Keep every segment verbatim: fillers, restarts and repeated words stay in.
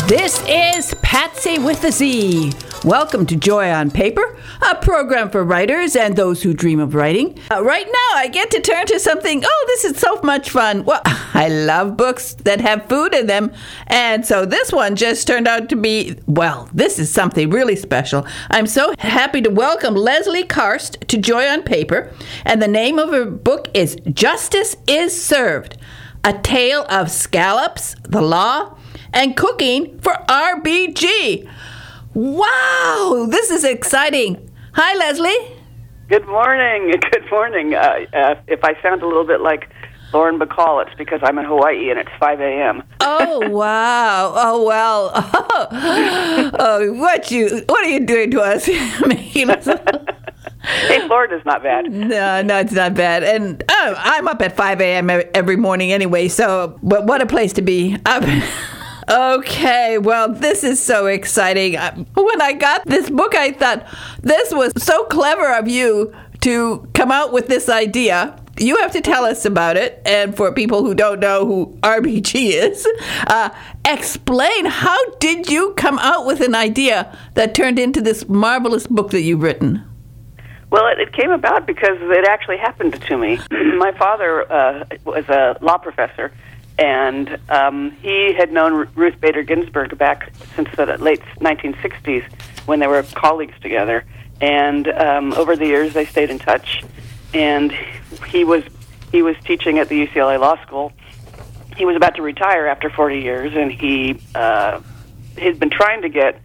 This is Patsy with a Z. Welcome to Joy on Paper, a program for writers and those who dream of writing. Uh, right now, I get to turn to something, oh, this is so much fun. Well, I love books that have food in them, and so this one just turned out to be, well, this is something really special. I'm so happy to welcome Leslie Karst to Joy on Paper, and the name of her book is Justice is Served, a tale of scallops, the law, and cooking for R B G. Wow, this is exciting. Hi, Leslie. Good morning. Good morning. Uh, uh, if I sound a little bit like Lauren Bacall, it's because I'm in Hawaii and it's five a.m. Oh, wow. Oh, well. Oh, oh, what you? What are you doing to us? Hey, Florida's not bad. No, no, it's not bad. And oh, I'm up at five a.m. every morning anyway, so but what a place to be. Up. Okay, well, this is so exciting. When I got this book, I thought, this was so clever of you to come out with this idea. You have to tell us about it. And for people who don't know who R B G is, uh, explain, how did you come out with an idea that turned into this marvelous book that you've written? Well, it, it came about because it actually happened to me. My father uh, was a law professor, and um, he had known Ruth Bader Ginsburg back since the late nineteen sixties when they were colleagues together. And um, over the years, they stayed in touch. And he was he was teaching at the U C L A Law School. He was about to retire after forty years, and he uh, he'd been trying to get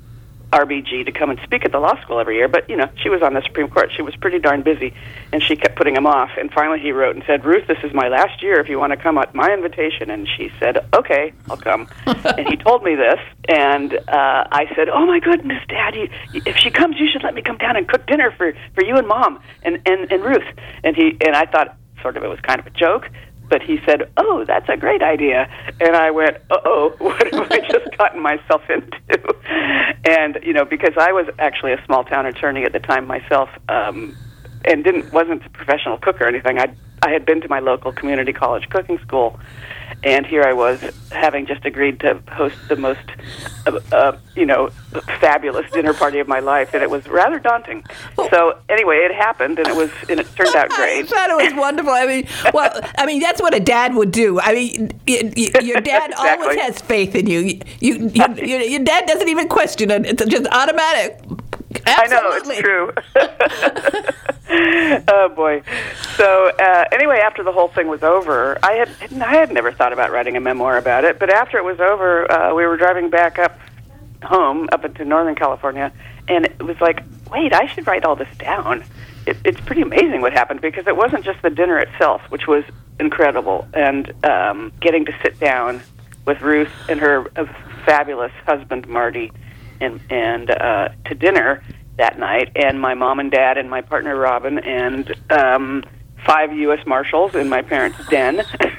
R B G to come and speak at the law school every year, but, you know, she was on the Supreme Court. She was pretty darn busy, and she kept putting him off. And finally he wrote and said, Ruth, this is my last year if you want to come at my invitation. And she said, okay, I'll come. And he told me this, and uh, I said, oh, my goodness, Dad, you, if she comes, you should let me come down and cook dinner for, for you and Mom and, and, and Ruth. And he and I thought sort of it was kind of a joke. But he said, oh, that's a great idea. And I went, uh-oh, what have I just gotten myself into? And, you know, because I was actually a small-town attorney at the time myself, um, and didn't wasn't a professional cook or anything. I I had been to my local community college cooking school, and here I was having just agreed to host the most, uh, uh, you know, fabulous dinner party of my life, and it was rather daunting. So anyway, it happened, and it was, and it turned out great. I thought it was wonderful. I mean, well, I mean, that's what a dad would do. I mean, y- y- your dad exactly. always has faith in you. You, you, you, you. Your dad doesn't even question it. It's just automatic. Absolutely. I know, it's true. Oh boy. So uh, anyway, after the whole thing was over, I had I had never thought about writing a memoir about it. But after it was over, uh, we were driving back up home, up into Northern California, and it was like, wait, I should write all this down. It, it's pretty amazing what happened, because it wasn't just the dinner itself, which was incredible, and um, getting to sit down with Ruth and her uh, fabulous husband Marty, and and uh, to dinner that night, and my mom and dad and my partner Robin, and um, five U S Marshals in my parents' den.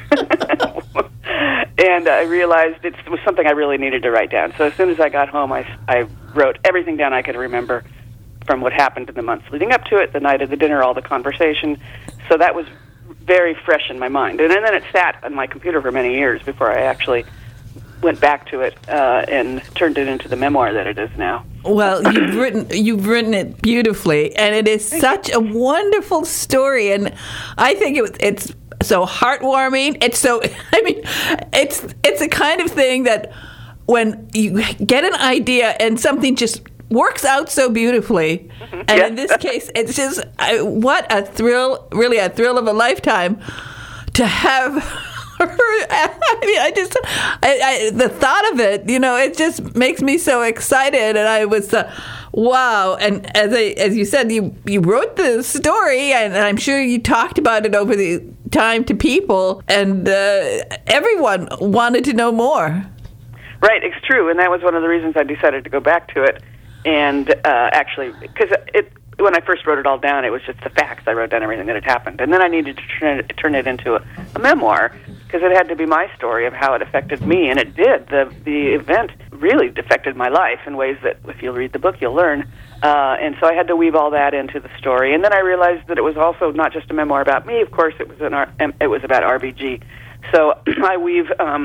And I realized it was something I really needed to write down. So as soon as I got home, I, I wrote everything down I could remember from what happened in the months leading up to it, the night of the dinner, all the conversation. So that was very fresh in my mind. And then it sat on my computer for many years before I actually went back to it uh, and turned it into the memoir that it is now. Well, you've written you've written it beautifully, and it is such a wonderful story. And I think it, it's so heartwarming. It's so I mean, it's it's a kind of thing that when you get an idea and something just works out so beautifully, mm-hmm. and yeah. in this case, it's just I, what a thrill! Really, a thrill of a lifetime to have. I mean, I just, I, I, the thought of it, you know, it just makes me so excited. And I was, uh, wow. And as I, as you said, you, you wrote the story, and I'm sure you talked about it over the time to people, and uh, everyone wanted to know more. Right, it's true. And that was one of the reasons I decided to go back to it. And uh, actually, because it, when I first wrote it all down, it was just the facts. I wrote down everything that had happened. And then I needed to turn it, turn it into a, a memoir, because it had to be my story of how it affected me, and it did. The the event really affected my life in ways that, if you'll read the book, you'll learn. Uh, and so I had to weave all that into the story. And then I realized that it was also not just a memoir about me. Of course, it was an it was about R B G. So I weave um,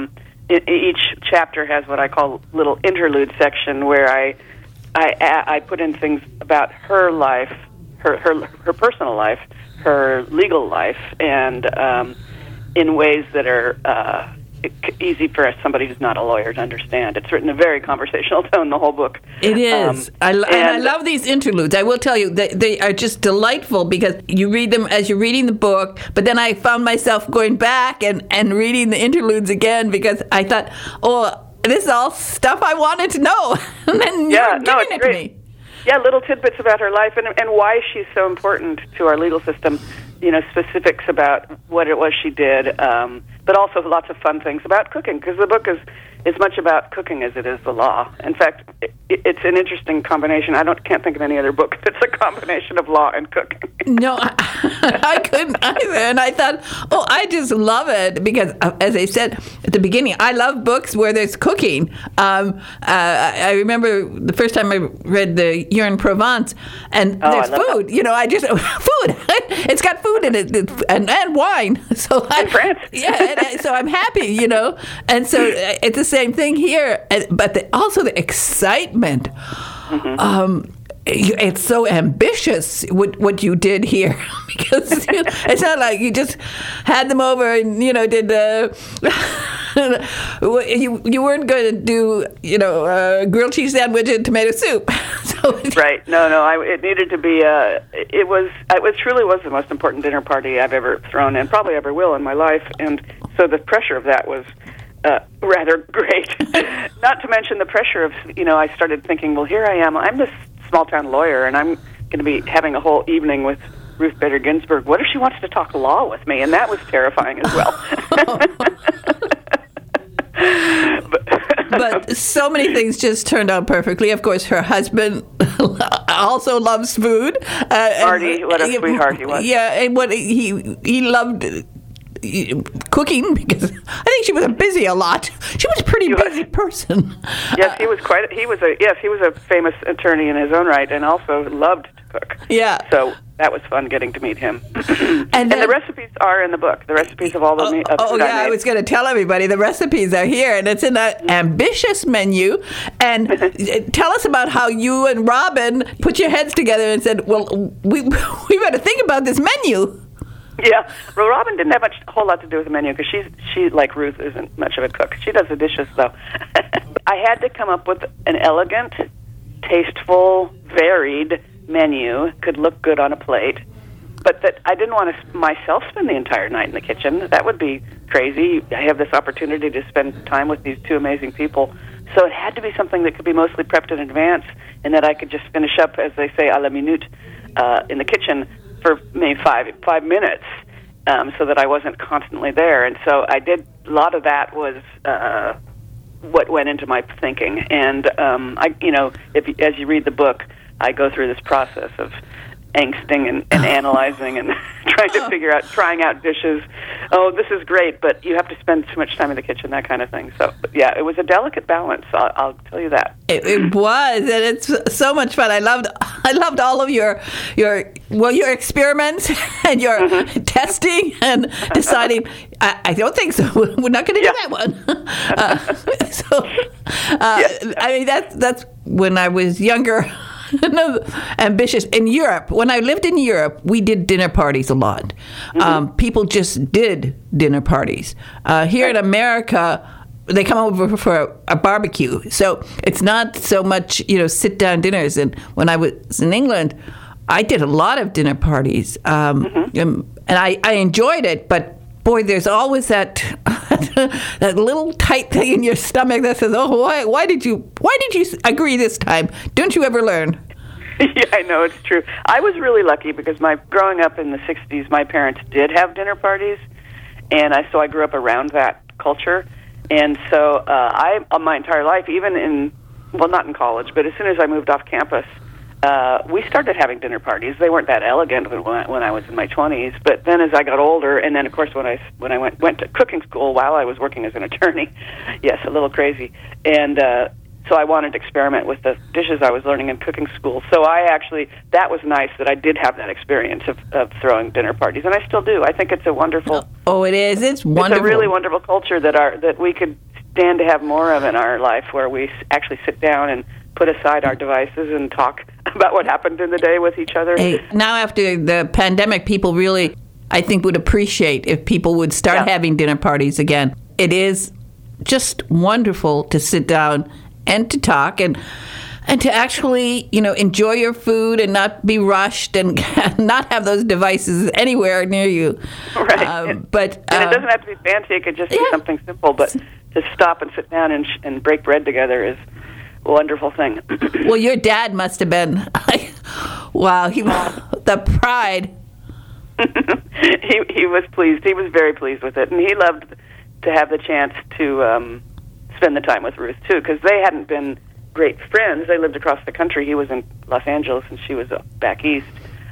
it, each chapter has what I call little interlude section where I I, I put in things about her life, her her, her personal life, her legal life, and um, in ways that are uh, easy for somebody who's not a lawyer to understand. It's written in a very conversational tone, the whole book. It is. Um, I, and, and I love these interludes. I will tell you, they, they are just delightful because you read them as you're reading the book, but then I found myself going back and, and reading the interludes again because I thought, oh, this is all stuff I wanted to know. And then yeah, you're no, giving it's it great. to me. Yeah, little tidbits about her life and and why she's so important to our legal system. You know, specifics about what it was she did, um, but also lots of fun things about cooking, because the book is as much about cooking as it is the law. In fact, it, it's an interesting combination. I don't can't think of any other book that's a combination of law and cooking. No, I, I couldn't either. And I thought, oh, I just love it because, uh, as I said at the beginning, I love books where there's cooking. Um, uh, I remember the first time I read the Year in Provence, and oh, there's food. That. You know, I just food. It's got food in it, and and wine. So in I, France. Yeah, and I, so I'm happy. You know, and so it's the same thing here. But the, also the excitement. Mm-hmm. Um, It's so ambitious what what you did here because you know, it's not like you just had them over and you know did uh, you you weren't going to do you know uh, grilled cheese sandwich and tomato soup. So right? No, no. I, it needed to be. Uh, it was. It was truly was the most important dinner party I've ever thrown, and probably ever will in my life. And so the pressure of that was. Uh, rather great. Not to mention the pressure of, you know, I started thinking, well, here I am. I'm this small-town lawyer, and I'm going to be having a whole evening with Ruth Bader Ginsburg. What if she wants to talk law with me? And that was terrifying as well. but, but so many things just turned out perfectly. Of course, her husband also loves food. Uh, Marty, what a uh, sweetheart he was. Yeah, and what he he loved... cooking because I think she was a busy a lot. She was a pretty busy person. Yes, he was quite. He was a yes, he was a famous attorney in his own right, and also loved to cook. Yeah. So that was fun getting to meet him. and, and then, the recipes are in the book. The recipes of all the. Oh, Me- of oh food yeah, I, I was going to tell everybody the recipes are here, and it's in an ambitious menu. And tell us about how you and Robin put your heads together and said, "Well, we we better think about this menu." Yeah, well, Robin didn't have much, a whole lot to do with the menu because she's she like Ruth isn't much of a cook. She does the dishes though. I had to come up with an elegant, tasteful, varied menu, could look good on a plate, but that I didn't want to myself spend the entire night in the kitchen. That would be crazy. I have this opportunity to spend time with these two amazing people, so it had to be something that could be mostly prepped in advance, and that I could just finish up, as they say, à la minute, uh, in the kitchen. For maybe five five minutes, um, so that I wasn't constantly there, and so I did. A lot of that was uh, what went into my thinking, and um, I, you know, if as you read the book, I go through this process of angsting and, and analyzing and trying to figure out, trying out dishes. Oh, this is great, but you have to spend too much time in the kitchen, that kind of thing. So, yeah, it was a delicate balance. I'll, I'll tell you that. It, it was, and it's so much fun. I loved, I loved all of your, your, well, your experiments and your mm-hmm. testing and deciding. I, I don't think so. We're not going to yeah. do that one. uh, so, uh, yeah. I mean, that's that's when I was younger. No, ambitious. In Europe, when I lived in Europe, we did dinner parties a lot. Mm-hmm. Um, people just did dinner parties. Uh, here right. in America, they come over for a, a barbecue. So it's not so much, you know, sit-down dinners. And when I was in England, I did a lot of dinner parties. Um, mm-hmm. and, and I, I enjoyed it, but boy, there's always that that little tight thing in your stomach that says, "Oh, why, why did you, why did you agree this time? Don't you ever learn?" Yeah, I know, it's true. I was really lucky because my growing up in the sixties, my parents did have dinner parties, and I so I grew up around that culture, and so uh, I, uh, my entire life, even in, well, not in college, but as soon as I moved off campus. Uh, we started having dinner parties. They weren't that elegant when I, when I was in my twenties, but then as I got older, and then of course when I when I went went to cooking school while I was working as an attorney, yes, a little crazy, and uh, so I wanted to experiment with the dishes I was learning in cooking school. So I actually that was nice that I did have that experience of, of throwing dinner parties, and I still do. I think it's a wonderful. Oh, it is. It's wonderful. It's a really wonderful culture that our that we could stand to have more of in our life, where we actually sit down and put aside our devices and talk about what happened in the day with each other. Hey, now after the pandemic, people really, I think, would appreciate if people would start Yeah. having dinner parties again. It is just wonderful to sit down and to talk and and to actually, you know, enjoy your food and not be rushed and not have those devices anywhere near you. Right. Uh, but and uh, it doesn't have to be fancy. It could just be yeah. something simple. But to stop and sit down and, sh- and break bread together is a wonderful thing. Well, your dad must have been, wow, he the pride. he he was pleased. He was very pleased with it, and he loved to have the chance to um, spend the time with Ruth too, because they hadn't been great friends. They lived across the country. He was in Los Angeles, and she was uh, back east.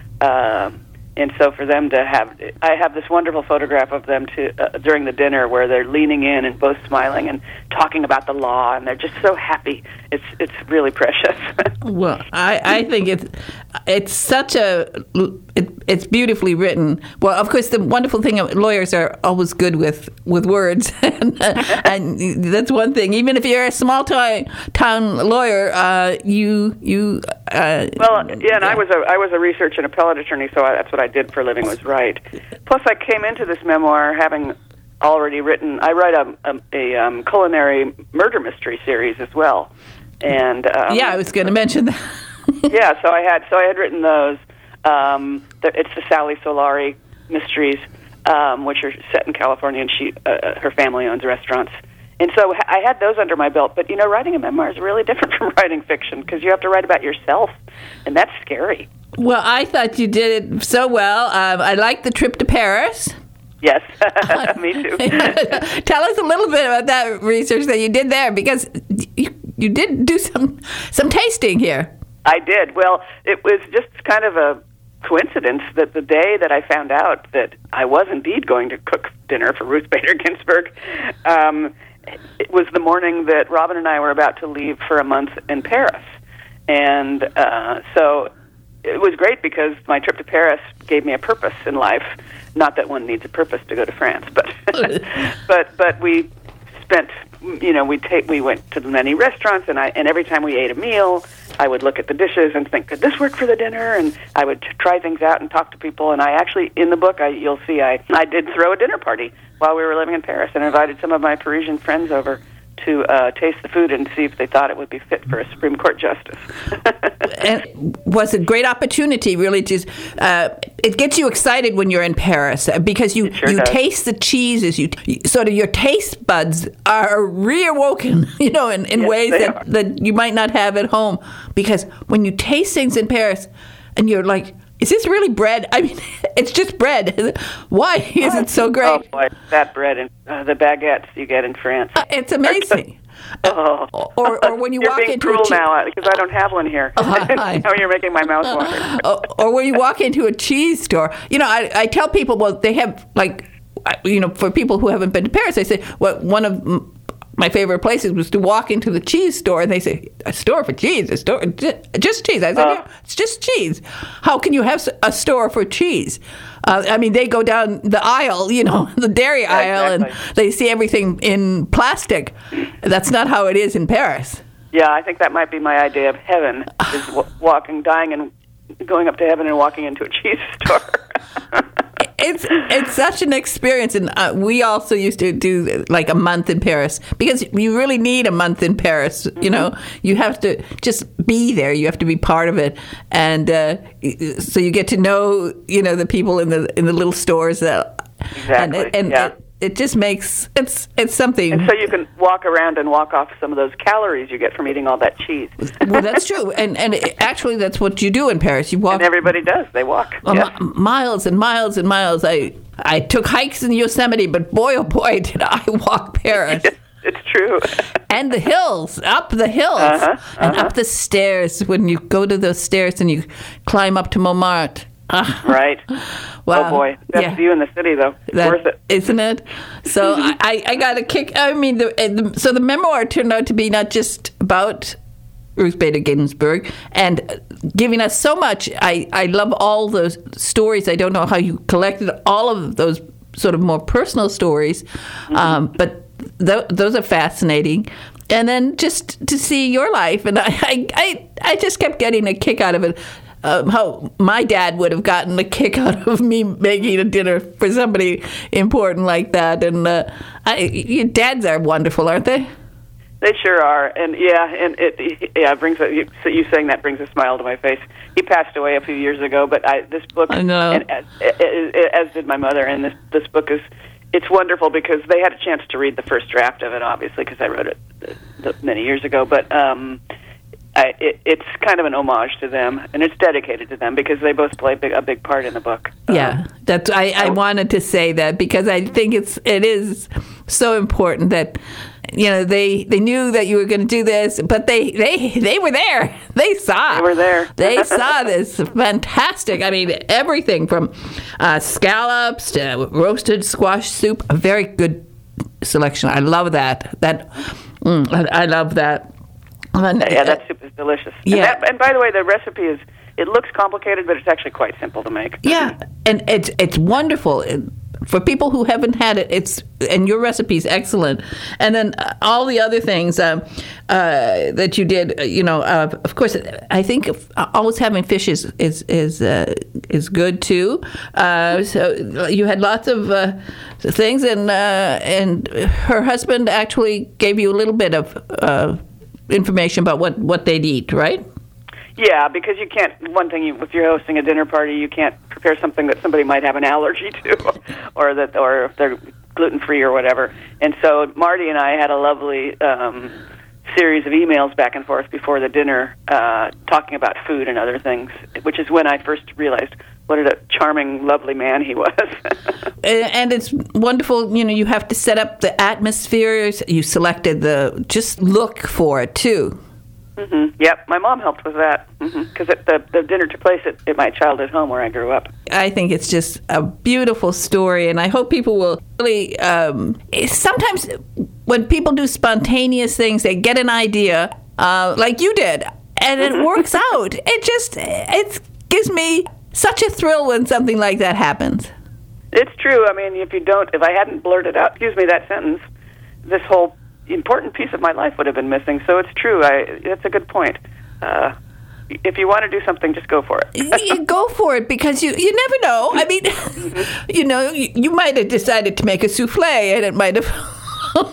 Uh, and so for them to have, I have this wonderful photograph of them to uh, during the dinner where they're leaning in and both smiling and talking about the law, and they're just so happy. It's it's really precious. Well, I, I think it's it's such a it, it's beautifully written. Well, of course, the wonderful thing lawyers are always good with, with words, and, and that's one thing. Even if you're a small town town lawyer, uh, you you. Uh, well, yeah, and I was a I was a research and appellate attorney, so I, that's what I did for a living, was write. Plus, I came into this memoir having already written. I write a a, a um, culinary murder mystery series as well, and um, yeah, I was going to mention that. yeah, so I had so I had written those. Um, it's the Sally Solari mysteries, um, which are set in California, and she uh, her family owns restaurants. And so I had those under my belt. But, you know, writing a memoir is really different from writing fiction, because you have to write about yourself, and that's scary. Well, I thought you did it so well. Um, I liked the trip to Paris. Yes, me too. Tell us a little bit about that research that you did there, because you, you did do some some tasting here. I did. Well, it was just kind of a coincidence that the day that I found out that I was indeed going to cook dinner for Ruth Bader Ginsburg, um, it was the morning that Robin and I were about to leave for a month in Paris. And uh, so it was great, because my trip to Paris gave me a purpose in life. Not that one needs a purpose to go to France, but but but we spent, you know, we take we went to many restaurants, and I and every time we ate a meal, I would look at the dishes and think, could this work for the dinner? And I would t- try things out and talk to people. And I actually, in the book, I, you'll see, I, I did throw a dinner party while we were living in Paris, and invited some of my Parisian friends over to uh, taste the food and see if they thought it would be fit for a Supreme Court justice. And it was a great opportunity, really. Just uh, it gets you excited when you're in Paris, because you sure you does. taste the cheeses. You sort of your taste buds are reawoken, you know, in, in Yes, ways they that, are. that you might not have at home. Because when you taste things in Paris, and you're like, is this really bread? I mean, it's just bread. Why is it so great? Oh, boy, that bread and uh, the baguettes you get in France. Uh, it's amazing. Oh. Or, or when you You're walk being into cruel a che- now, because I don't have one here. Uh, I- Now you're making my mouth water. or, or when you walk into a cheese store, you know, I, I tell people, well, they have, like, I- you know, for people who haven't been to Paris, I say, well, one of m- my favorite places was to walk into the cheese store, and they say, a store for cheese, a store, ju- just cheese. I said, Uh. yeah, it's just cheese. How can you have s- a store for cheese? Uh, I mean, they go down the aisle, you know, the dairy Yeah, aisle, exactly. and they see everything in plastic. That's not how it is in Paris. Yeah, I think that might be my idea of heaven, is w- walking, dying, and going up to heaven and walking into a cheese store. It's it's such an experience, and uh, we also used to do like a month in Paris, because you really need a month in Paris. Mm-hmm. You know, you have to just be there. You have to be part of it, and uh, so you get to know, you know, the people in the in the little stores that, Exactly. and, it, and yeah. it, it just makes it's it's something. And so you can walk around and walk off some of those calories you get from eating all that cheese. Well, that's true, and and it, actually, that's what you do in Paris. You walk. And everybody does. They walk. Well, Yes. mi- miles and miles and miles. I I took hikes in Yosemite, but boy, oh boy, did I walk Paris. It's true. And the hills, up the hills, Uh-huh, and uh-huh. up the stairs. When you go to those stairs and you climb up to Montmartre. Ah, Right. wow. Oh, boy. Best Yeah. view in the city, though. It's That- worth it. Isn't it? So I, I, I got a kick. I mean, the, uh, the, so the memoir turned out to be not just about Ruth Bader Ginsburg and giving us so much. I, I love all those stories. I don't know how you collected all of those sort of more personal stories, Mm-hmm. um, but th- those are fascinating. And then just to see your life, and I, I, I, I just kept getting a kick out of it. Um, how my dad would have gotten a kick out of me making a dinner for somebody important like that. And uh, I, your dads are wonderful, aren't they? They sure are, and yeah, and it yeah it brings a, you, so you saying that brings a smile to my face. He passed away a few years ago, but I this book, I know. And as, as did my mother, and this this book is it's wonderful because they had a chance to read the first draft of it, obviously, because I wrote it uh, many years ago. But um, I, it, it's kind of an homage to them, and it's dedicated to them because they both play big, a big part in the book. Yeah, um, that's I, I wanted to say that because I think it's it is so important that. You know, they, they knew that you were going to do this, but they, they, they were there. They saw. They were there. They saw this. Fantastic. I mean, everything from uh, scallops to roasted squash soup. A very good selection. I love that. That mm, I, I love that. And, yeah, that soup is delicious. Yeah. And, that, and by the way, the recipe is, it looks complicated, but it's actually quite simple to make. Yeah, and it's it's wonderful. It, For people who haven't had it, it's and your recipe is excellent. And then uh, all the other things um, uh, that you did, uh, you know, uh, of course, I think always having fish is is is, uh, is good too. Uh, so you had lots of uh, things, and uh, and her husband actually gave you a little bit of uh, information about what, what they'd eat, right? Yeah, because you can't, one thing, you, if you're hosting a dinner party, you can't prepare something that somebody might have an allergy to, or that, or if they're gluten-free or whatever. And so Marty and I had a lovely um, series of emails back and forth before the dinner uh, talking about food and other things, which is when I first realized what a charming, lovely man he was. And it's wonderful, you know, you have to set up the atmosphere. You selected the, just look for it, too. Mm-hmm. Yep, my mom helped with that because mm-hmm. the, the dinner took place at, at my childhood home where I grew up. I think it's just a beautiful story, and I hope people will really, um, sometimes when people do spontaneous things, they get an idea, uh, like you did, and it works out. It just, it gives me such a thrill when something like that happens. It's true. I mean, if you don't, if I hadn't blurted out, excuse me, that sentence, this whole important piece of my life would have been missing. So it's true. I, that's a good point. Uh, if you want to do something, just go for it. You go for it because you, you never know. I mean, mm-hmm. you know, you, you might have decided to make a souffle, and it might have. oh,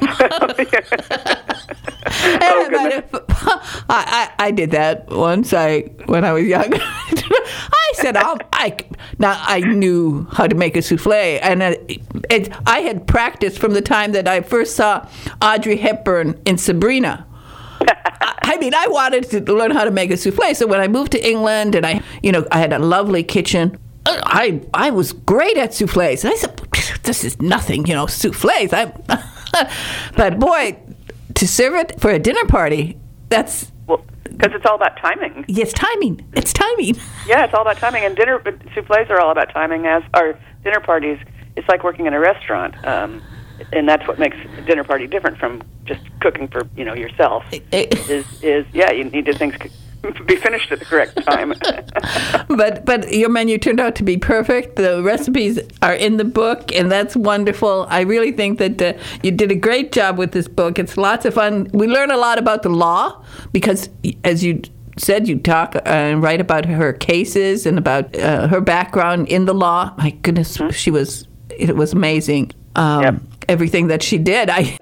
I, might have I, I I did that once. I when I was young. I said, I'll, I now I knew how to make a souffle, and it, it, I had practiced from the time that I first saw Audrey Hepburn in Sabrina. I, I mean, I wanted to learn how to make a souffle. So when I moved to England, and I, you know, I had a lovely kitchen. I I was great at souffles. And I said, this is nothing, you know, souffles. I, but boy, to serve it for a dinner party, that's. Well, because it's all about timing. Yes, timing. It's timing. Yeah, it's all about timing. And dinner souffles are all about timing, as are dinner parties. It's like working in a restaurant. Um, and that's what makes a dinner party different from just cooking for, you know, yourself. is, is yeah, you need to things be finished at the correct time. but but your menu turned out to be perfect. The recipes are in the book, and that's wonderful. I really think that uh, you did a great job with this book. It's lots of fun. We learn a lot about the law because, as you said, you talk and write about her cases and about uh, her background in the law. My goodness, mm-hmm. she was, it was amazing. Um, yep. Everything that she did. I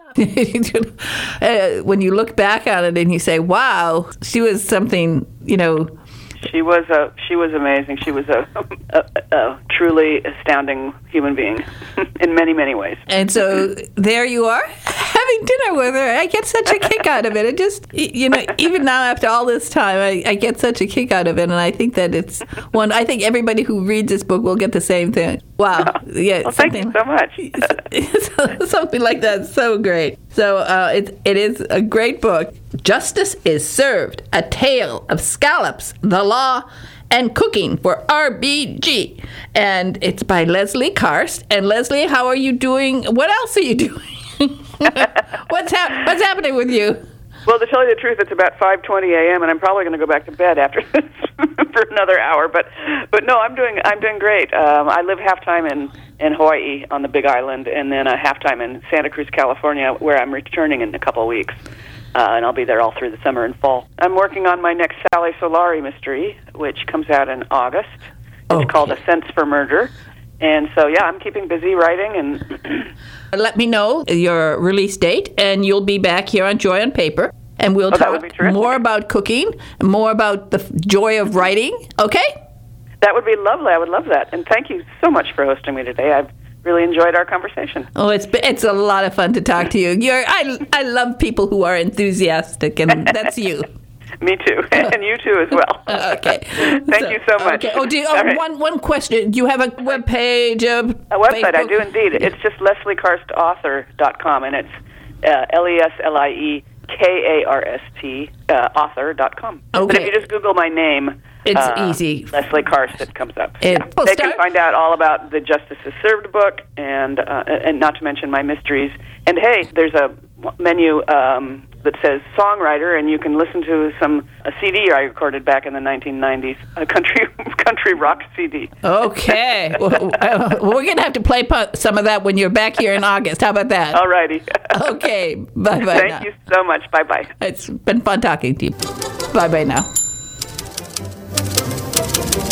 uh, when you look back on it and you say, wow, she was something, you know. She was a, she was amazing. She was a, a, a truly astounding human being in many, many ways. And so there you are, having dinner with her. I get such a kick out of it. It just, you know, even now after all this time, I, I get such a kick out of it. And I think that it's one, I think everybody who reads this book will get the same thing. Wow. Yeah. Well, thank you so much. Something like that. So great. So uh, it, it is a great book. Justice is Served, A Tale of Scallops, the Law, and Cooking for R B G. And it's by Leslie Karst. And Leslie, how are you doing? What else are you doing? what's, hap- what's happening with you? Well, to tell you the truth, it's about five twenty a.m. and I'm probably going to go back to bed after this for another hour. But, but no, I'm doing I'm doing great. Um, I live half time in in Hawaii on the Big Island, and then a half time in Santa Cruz, California, where I'm returning in a couple of weeks. Uh, and I'll be there all through the summer and fall. I'm working on my next Sally Solari mystery, which comes out in August. It's Okay. called A Sense for Murder. And so, yeah, I'm keeping busy writing. And Let me know your release date, and you'll be back here on Joy on Paper, and we'll Oh, that would talk be terrific. more about cooking, more about the f- joy of writing. Okay? that would be lovely. I would love that. And thank you so much for hosting me today. I've really enjoyed our conversation. Oh, it's it's a lot of fun to talk to you. You're I I love people who are enthusiastic, and that's you. Me too. And you too as well. Okay. Thank you so much. Okay. Oh, do you, oh, All right. one one question. Do you have a web page? A, A website, I Facebook? do indeed. It's just leslie karst author dot com, and it's uh, L E S L I E K A R S T, uh, author dot com. But Okay. if you just Google my name, It's uh, easy. Leslie Karst, it comes up. It- Yeah. Well, They start- can find out all about the Justice is Served book, and uh, and not to mention my mysteries. And hey, there's a menu um, that says songwriter, and you can listen to some a C D I recorded back in the nineteen nineties, a country country rock C D. Okay. well, uh, we're going to have to play pu- some of that when you're back here in August. How about that? All righty. Okay. Bye bye. Thank you so much. Bye bye. It's been fun talking to you. Bye bye now.